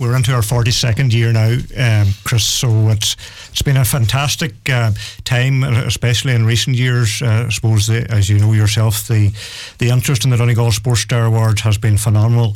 we're into our 42nd year now, Chris. So it's been a fantastic time, especially in recent years. I suppose, as you know yourself, the interest in the Donegal Sports Star Awards has been phenomenal.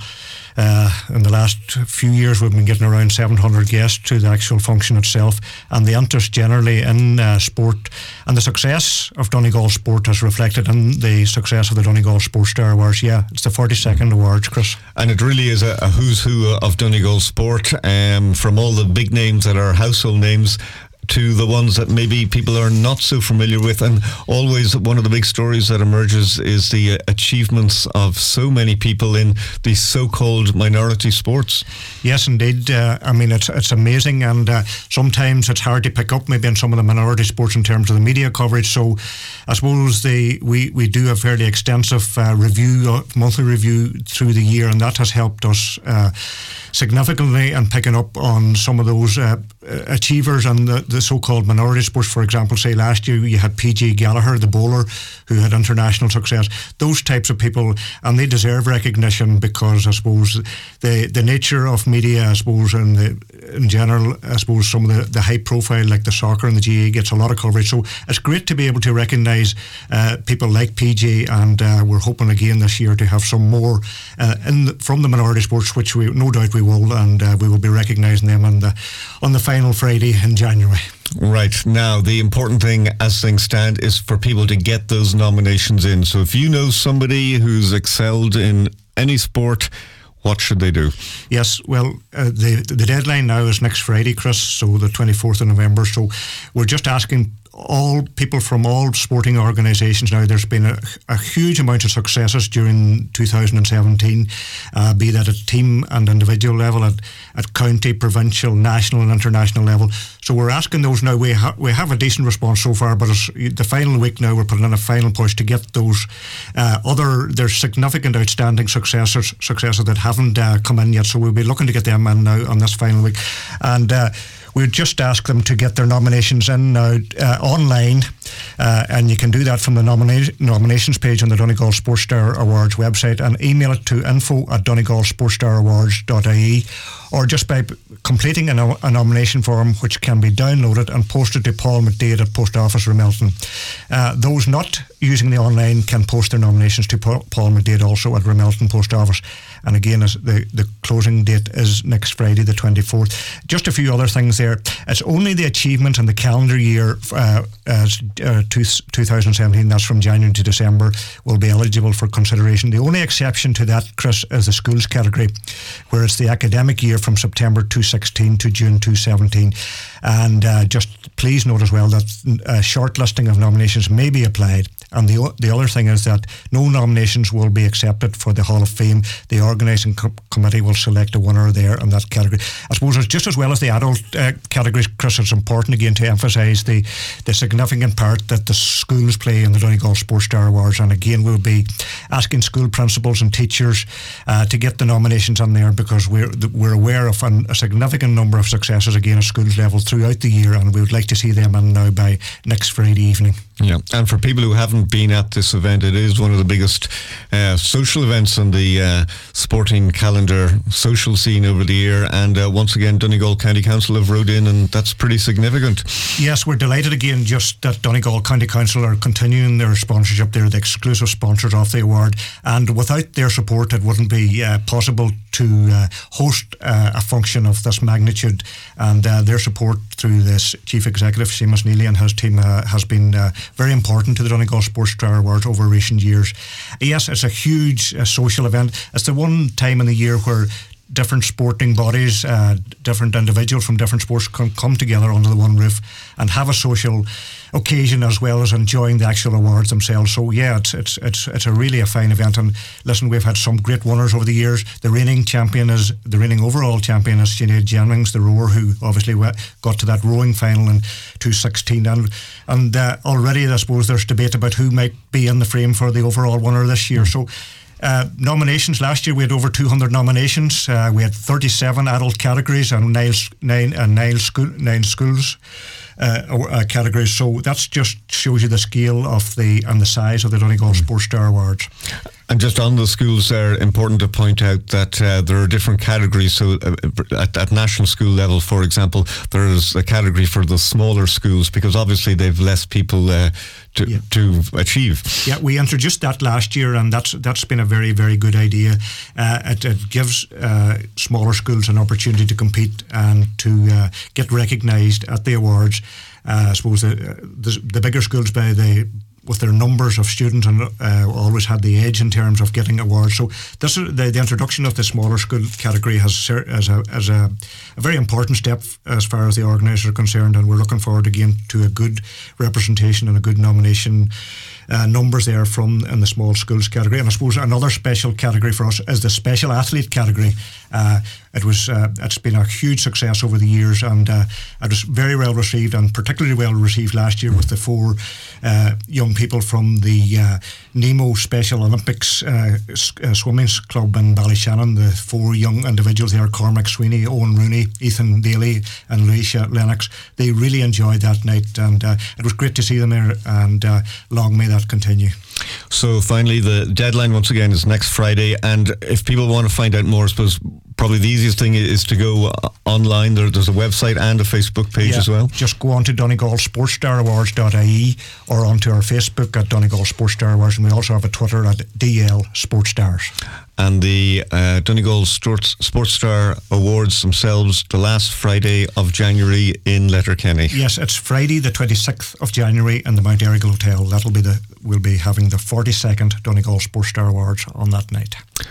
In the last few years, we've been getting around 700 guests to the actual function itself, and the interest generally in sport and the success of Donegal sport has reflected in the success of the Donegal Sports Star Awards. Yeah, it's the 42nd awards, Chris. And it really is a who's who of Donegal sport, from all the big names that are household names to the ones that maybe people are not so familiar with. And always one of the big stories that emerges is the achievements of so many people in these so-called minority sports. Yes, indeed. I mean, it's amazing, and sometimes it's hard to pick up maybe in some of the minority sports in terms of the media coverage. So I suppose we do a fairly extensive monthly review through the year, and that has helped us significantly in picking up on some of those achievers and the so-called minority sports. For example, say last year you had PJ Gallagher, the bowler, who had international success. Those types of people, and they deserve recognition, because I suppose the nature of media, I suppose, in general, I suppose some of the high profile, like the soccer and the GAA, gets a lot of coverage. So it's great to be able to recognise people like PJ, and we're hoping again this year to have some more from the minority sports, which we no doubt we will, and we will be recognising them on the final Friday in January. Right. Now, the important thing as things stand is for people to get those nominations in. So if you know somebody who's excelled in any sport, what should they do? Yes, well, the deadline now is next Friday, Chris, so the 24th of November. So we're just asking all people from all sporting organisations now. There's been a huge amount of successes during 2017, be that at team and individual level, at county, provincial, national and international level. So we're asking those now. We have a decent response so far, but it's the final week now. We're putting in a final push to get those there's significant outstanding successors that haven't come in yet. So we'll be looking to get them in now on this final week. And we'd just ask them to get their nominations in now online, and you can do that from the nominations page on the Donegal Sports Star Awards website, and email it to info@donegalsportstarawards.ie, or just by completing a nomination form, which can be downloaded and posted to Paul McDade at Post Office, Ramelton. Those not using the online can post their nominations to Paul McDade also at Ramelton Post Office. And again, the closing date is next Friday, the 24th. Just a few other things there. It's only the achievement in the calendar year 2017, that's from January to December, will be eligible for consideration. The only exception to that, Chris, is the schools category, where it's the academic year from September 2016 to June 2017. And just please note as well that a shortlisting of nominations may be applied. And the other thing is that no nominations will be accepted for the Hall of Fame. The organising committee will select a winner there in that category. I suppose it's just as well as the adult categories, Chris, it's important again to emphasise the significant part that the schools play in the Donegal Sports Star Awards. And again, we'll be asking school principals and teachers to get the nominations on there, because we're aware of a significant number of successes again at schools level throughout the year, and we would like to see them in now by next Friday evening. Yeah, and for people who haven't been at this event, it is one of the biggest social events on the sporting calendar, social scene over the year, and once again Donegal County Council have rode in, and that's pretty significant. Yes, we're delighted again just that Donegal County Council are continuing their sponsorship. They're the exclusive sponsors of the award, and without their support it wouldn't be possible to host a function of this magnitude, and their support through this Chief Executive Seamus Neely and his team has been very important to the Donegal Sports Star Awards over recent years. Yes, it's a huge social event. It's the one time in the year where different sporting bodies, different individuals from different sports can come together under the one roof and have a social occasion as well as enjoying the actual awards themselves. So yeah, it's a really a fine event. And listen, we've had some great winners over the years. The reigning overall champion is Sinead Jennings, the rower, who obviously got to that rowing final in 2016. And already I suppose there's debate about who might be in the frame for the overall winner this year. So nominations last year, we had over 200 nominations. We had 37 adult categories and nine schools. categories. So that's just shows you the scale of the size of the Donegal Sports Star Awards. And just on the schools there, important to point out that there are different categories. So at national school level, for example, there's a category for the smaller schools because obviously they've less people to achieve. Yeah, we introduced that last year, and that's been a very, very good idea. It gives smaller schools an opportunity to compete and to get recognised at the awards. I suppose the bigger schools with their numbers of students and always had the edge in terms of getting awards. So this is the introduction of the smaller school category as a very important step as far as the organisers are concerned, and we're looking forward again to a good representation and a good nomination numbers there in the small schools category. And I suppose another special category for us is the special athlete category. It's been a huge success over the years, and it was very well received, and particularly well received last year with the 4 young people from the Nemo Special Olympics Swimming Club in Ballyshannon. The 4 young individuals there, Cormac Sweeney, Owen Rooney, Ethan Daly and Lucia Lennox. They really enjoyed that night, and it was great to see them there, and long may that continue. So finally, the deadline once again is next Friday, and if people want to find out more, I suppose probably the easiest thing is to go online. There's a website and a Facebook page as well. Just go on to DonegalSportsStarAwards.ie or onto our Facebook at Donegal Sports Star Awards, and we also have a Twitter at DL Sports Stars. And the Donegal Sports Star Awards themselves, the last Friday of January in Letterkenny. Yes, it's Friday the 26th of January in the Mount Errigal Hotel. We'll be having the 42nd Donegal Sports Star Awards on that night.